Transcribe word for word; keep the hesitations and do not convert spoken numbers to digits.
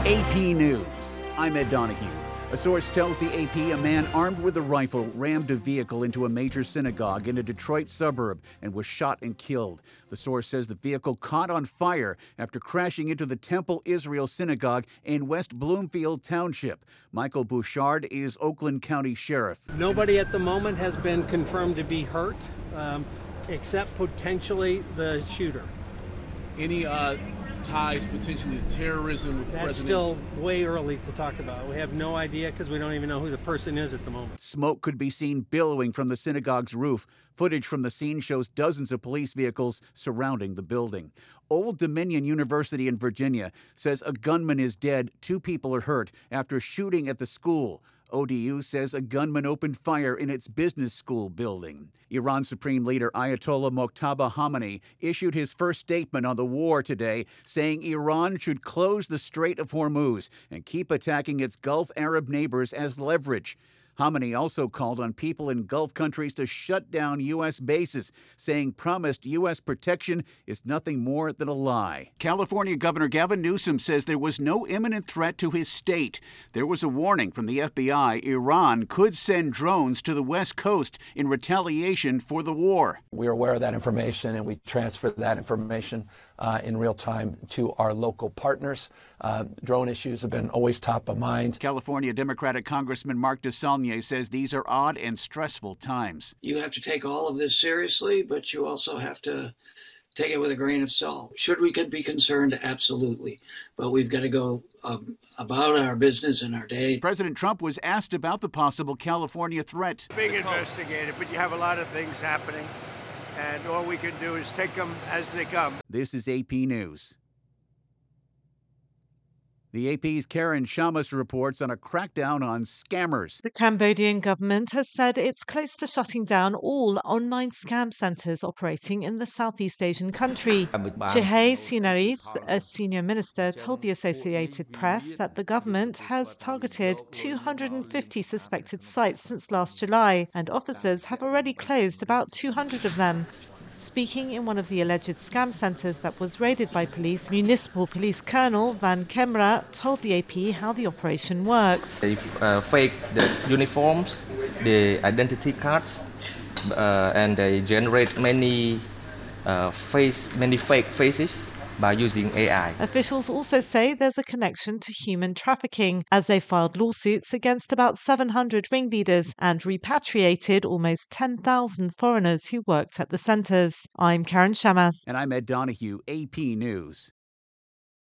A P News. I'm Ed Donahue. A source tells the A P a man armed with a rifle rammed a vehicle into a major synagogue in a Detroit suburb and was shot and killed. The source says the vehicle caught on fire after crashing into the Temple Israel Synagogue in West Bloomfield Township. Michael Bouchard is Oakland County Sheriff. Nobody at the moment has been confirmed to be hurt, um, except potentially the shooter. Any uh, ties potentially to terrorism with That's residents? still way early to talk about. We have no idea because we don't even know who the person is at the moment. Smoke could be seen billowing from the synagogue's roof. Footage from the scene shows dozens of police vehicles surrounding the building. Old Dominion University in Virginia says a gunman is dead. Two people are hurt after shooting at the school. O D U says a gunman opened fire in its business school building. Iran Supreme Leader Ayatollah Mojtaba Khamenei issued his first statement on the war today, saying Iran should close the Strait of Hormuz and keep attacking its Gulf Arab neighbors as leverage. Khamenei also called on people in Gulf countries to shut down U S bases, saying promised U S protection is nothing more than a lie. California Governor Gavin Newsom says there was no imminent threat to his state. There was a warning from the F B I Iran could send drones to the West Coast in retaliation for the war. We're aware of that information, and we transfer that information uh, in real time to our local partners. Uh, drone issues have been always top of mind. California Democratic Congressman Mark DeSaulnier says these are odd and stressful times. You have to take all of this seriously, but you also have to take it with a grain of salt. Should we could be concerned? Absolutely. But we've got to go um, about our business and our day. President Trump was asked about the possible California threat. Being investigated, but you have a lot of things happening, and all we can do is take them as they come. This is A P News. The A P's Karen Shamus reports on a crackdown on scammers. The Cambodian government has said it's close to shutting down all online scam centres operating in the Southeast Asian country. Chihei Sinarith, a senior minister, told the Associated Press that the government has targeted two hundred fifty suspected sites since last July, and officers have already closed about two hundred of them. Speaking in one of the alleged scam centres that was raided by police, Municipal Police Colonel Van Kemra told the A P how the operation worked. They uh, fake the uniforms, the identity cards, uh, and they generate many uh, face, many fake faces by using A I. Officials also say there's a connection to human trafficking, as they filed lawsuits against about seven hundred ringleaders and repatriated almost ten thousand foreigners who worked at the centres. I'm Karen Shamas. And I'm Ed Donahue, A P News.